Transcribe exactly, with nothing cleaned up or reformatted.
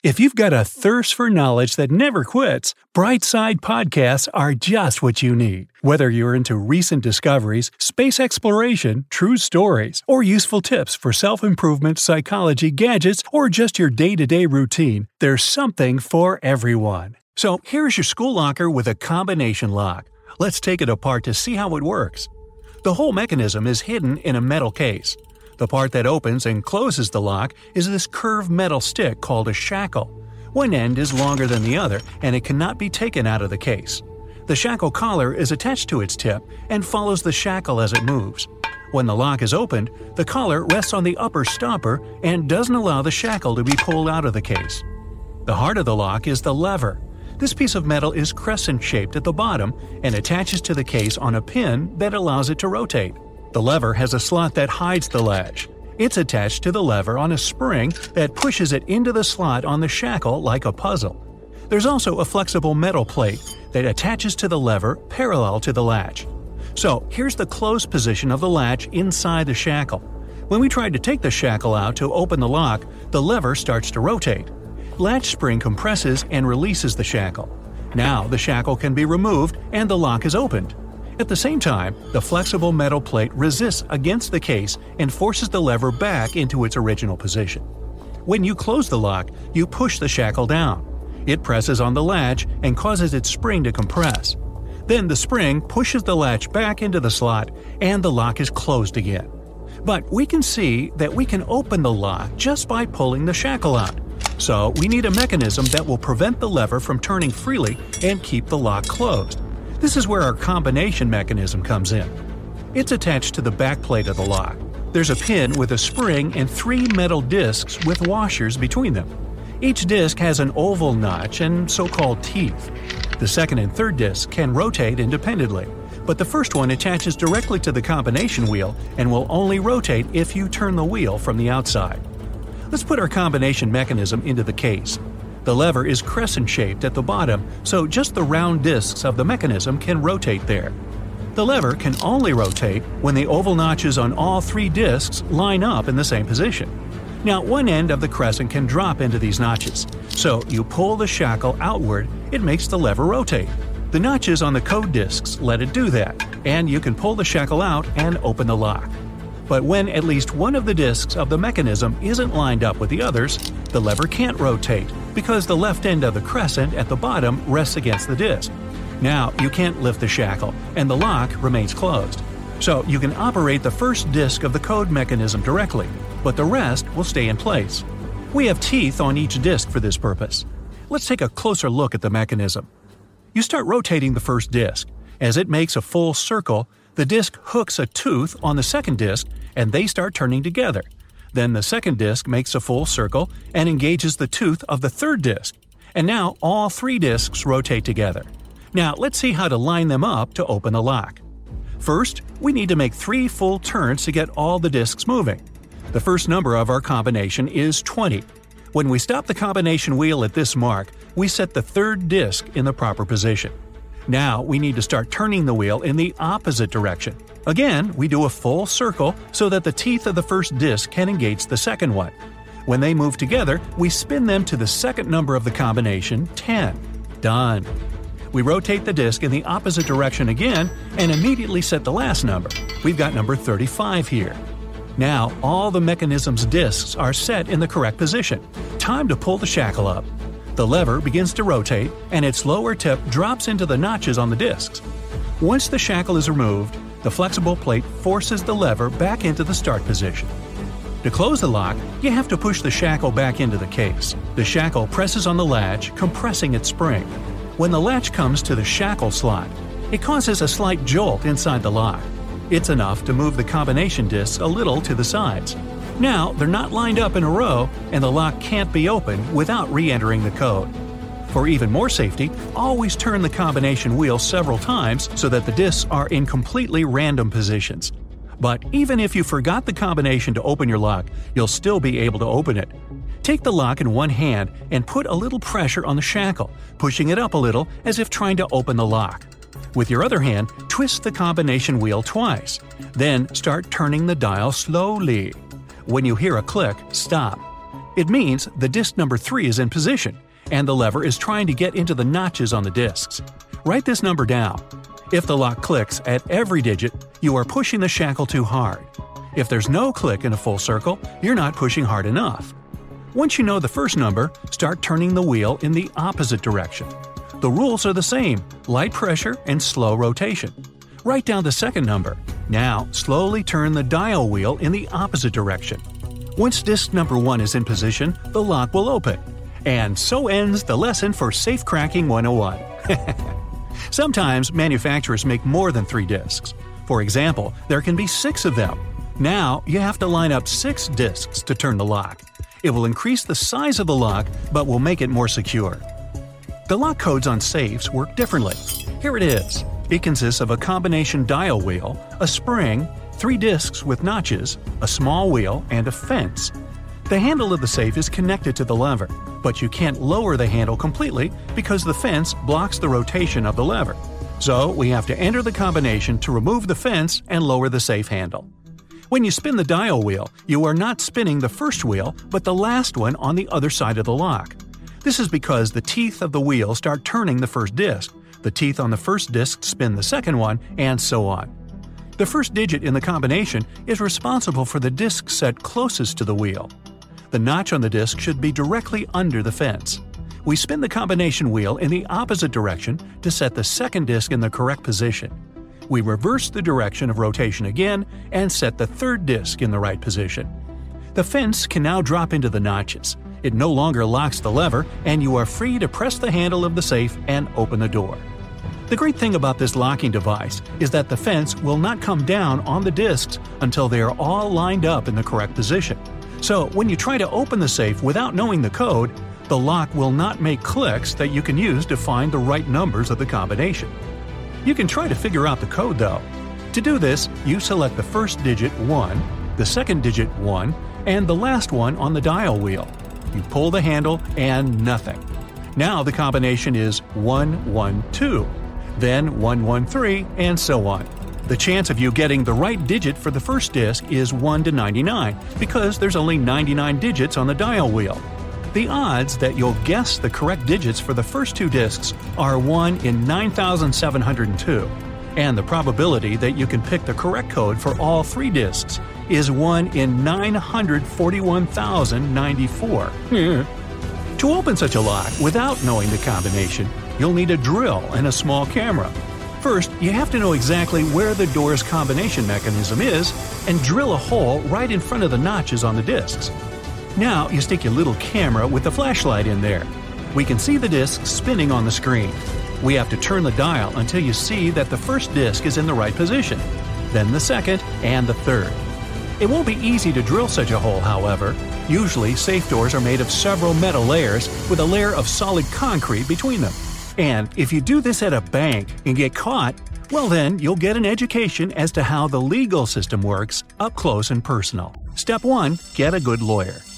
If you've got a thirst for knowledge that never quits, Brightside Podcasts are just what you need. Whether you're into recent discoveries, space exploration, true stories, or useful tips for self-improvement, psychology, gadgets, or just your day-to-day routine, there's something for everyone. So here's your school locker with a combination lock. Let's take it apart to see how it works. The whole mechanism is hidden in a metal case. The part that opens and closes the lock is this curved metal stick called a shackle. One end is longer than the other, and it cannot be taken out of the case. The shackle collar is attached to its tip and follows the shackle as it moves. When the lock is opened, the collar rests on the upper stopper and doesn't allow the shackle to be pulled out of the case. The heart of the lock is the lever. This piece of metal is crescent-shaped at the bottom and attaches to the case on a pin that allows it to rotate. The lever has a slot that hides the latch. It's attached to the lever on a spring that pushes it into the slot on the shackle like a puzzle. There's also a flexible metal plate that attaches to the lever parallel to the latch. So here's the closed position of the latch inside the shackle. When we try to take the shackle out to open the lock, the lever starts to rotate. Latch spring compresses and releases the shackle. Now the shackle can be removed and the lock is opened. At the same time, the flexible metal plate resists against the case and forces the lever back into its original position. When you close the lock, you push the shackle down. It presses on the latch and causes its spring to compress. Then the spring pushes the latch back into the slot and the lock is closed again. But we can see that we can open the lock just by pulling the shackle out. So we need a mechanism that will prevent the lever from turning freely and keep the lock closed. This is where our combination mechanism comes in. It's attached to the back plate of the lock. There's a pin with a spring and three metal discs with washers between them. Each disc has an oval notch and so-called teeth. The second and third discs can rotate independently, but the first one attaches directly to the combination wheel and will only rotate if you turn the wheel from the outside. Let's put our combination mechanism into the case. The lever is crescent-shaped at the bottom, so just the round discs of the mechanism can rotate there. The lever can only rotate when the oval notches on all three discs line up in the same position. Now, one end of the crescent can drop into these notches, so you pull the shackle outward, it makes the lever rotate. The notches on the code discs let it do that, and you can pull the shackle out and open the lock. But when at least one of the discs of the mechanism isn't lined up with the others, the lever can't rotate because the left end of the crescent at the bottom rests against the disc. Now you can't lift the shackle, and the lock remains closed. So you can operate the first disc of the code mechanism directly, but the rest will stay in place. We have teeth on each disc for this purpose. Let's take a closer look at the mechanism. You start rotating the first disc. As it makes a full circle, the disc hooks a tooth on the second disc and they start turning together. Then the second disc makes a full circle and engages the tooth of the third disc. And now all three discs rotate together. Now let's see how to line them up to open the lock. First, we need to make three full turns to get all the discs moving. The first number of our combination is twenty. When we stop the combination wheel at this mark, we set the third disc in the proper position. Now we need to start turning the wheel in the opposite direction. Again, we do a full circle so that the teeth of the first disc can engage the second one. When they move together, we spin them to the second number of the combination, ten. Done. We rotate the disc in the opposite direction again and immediately set the last number. We've got number thirty-five here. Now all the mechanism's discs are set in the correct position. Time to pull the shackle up. The lever begins to rotate, and its lower tip drops into the notches on the discs. Once the shackle is removed, the flexible plate forces the lever back into the start position. To close the lock, you have to push the shackle back into the case. The shackle presses on the latch, compressing its spring. When the latch comes to the shackle slot, it causes a slight jolt inside the lock. It's enough to move the combination discs a little to the sides. Now they're not lined up in a row, and the lock can't be opened without re-entering the code. For even more safety, always turn the combination wheel several times so that the discs are in completely random positions. But even if you forgot the combination to open your lock, you'll still be able to open it. Take the lock in one hand and put a little pressure on the shackle, pushing it up a little as if trying to open the lock. With your other hand, twist the combination wheel twice. Then start turning the dial slowly. When you hear a click, stop. It means the disc number three is in position, and the lever is trying to get into the notches on the discs. Write this number down. If the lock clicks at every digit, you are pushing the shackle too hard. If there's no click in a full circle, you're not pushing hard enough. Once you know the first number, start turning the wheel in the opposite direction. The rules are the same: light pressure and slow rotation. Write down the second number. Now, slowly turn the dial wheel in the opposite direction. Once disc number one is in position, the lock will open. And so ends the lesson for Safe Cracking one oh one. Sometimes manufacturers make more than three discs. For example, there can be six of them. Now, you have to line up six discs to turn the lock. It will increase the size of the lock, but will make it more secure. The lock codes on safes work differently. Here it is. It consists of a combination dial wheel, a spring, three discs with notches, a small wheel, and a fence. The handle of the safe is connected to the lever, but you can't lower the handle completely because the fence blocks the rotation of the lever. So we have to enter the combination to remove the fence and lower the safe handle. When you spin the dial wheel, you are not spinning the first wheel, but the last one on the other side of the lock. This is because the teeth of the wheel start turning the first disc, the teeth on the first disc spin the second one, and so on. The first digit in the combination is responsible for the disc set closest to the wheel. The notch on the disc should be directly under the fence. We spin the combination wheel in the opposite direction to set the second disc in the correct position. We reverse the direction of rotation again and set the third disc in the right position. The fence can now drop into the notches. It no longer locks the lever, and you are free to press the handle of the safe and open the door. The great thing about this locking device is that the fence will not come down on the discs until they are all lined up in the correct position. So when you try to open the safe without knowing the code, the lock will not make clicks that you can use to find the right numbers of the combination. You can try to figure out the code though. To do this, you select the first digit one, the second digit one, and the last one on the dial wheel. You pull the handle and nothing. Now the combination is one one two, then one one three, and so on. The chance of you getting the right digit for the first disc is one to ninety-nine because there's only ninety-nine digits on the dial wheel. The odds that you'll guess the correct digits for the first two discs are one in nine thousand seven hundred two, and the probability that you can pick the correct code for all three discs is one in nine hundred forty-one thousand ninety-four. To open such a lock without knowing the combination, you'll need a drill and a small camera. First, you have to know exactly where the door's combination mechanism is and drill a hole right in front of the notches on the discs. Now you stick your little camera with the flashlight in there. We can see the discs spinning on the screen. We have to turn the dial until you see that the first disc is in the right position, then the second and the third. It won't be easy to drill such a hole, however. Usually, safe doors are made of several metal layers with a layer of solid concrete between them. And if you do this at a bank and get caught, well then you'll get an education as to how the legal system works up close and personal. Step one. Get a good lawyer.